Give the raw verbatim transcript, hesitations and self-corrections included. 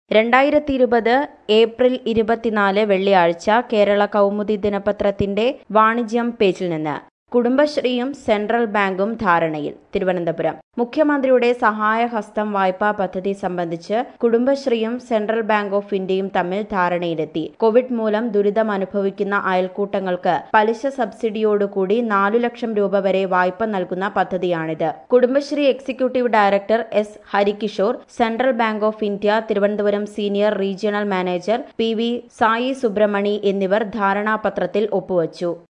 രണ്ടായിരത്തി ഇരുപത് ഏപ്രിൽ ഇരുപത്തിനാല് വെള്ളിയാഴ്ച കേരള കൗമുദി ദിനപത്രത്തിന്റെ വാണിജ്യം പേജിൽ നിന്ന് കുടുംബശ്രീയും സെൻട്രൽ ബാങ്കും ധാരണയിൽ. തിരുവനന്തപുരം മുഖ്യമന്ത്രിയുടെ സഹായഹസ്തം വായ്പാ പദ്ധതി സംബന്ധിച്ച് കുടുംബശ്രീയും സെൻട്രൽ ബാങ്ക് ഓഫ് ഇന്ത്യയും തമ്മിൽ ധാരണയിലെത്തി. കോവിഡ് മൂലം ദുരിതമനുഭവിക്കുന്ന അയൽക്കൂട്ടങ്ങൾക്ക് പലിശ സബ്സിഡിയോടുകൂടി നാലു ലക്ഷം രൂപ വരെ വായ്പ നൽകുന്ന പദ്ധതിയാണിത്. Kudumbashree executive director S Harikishore, Central Bank of India Thiruvananthapuram senior regional manager P V Sai Subramani എന്നിവർ ധാരണാപത്രത്തിൽ ഒപ്പുവച്ചു.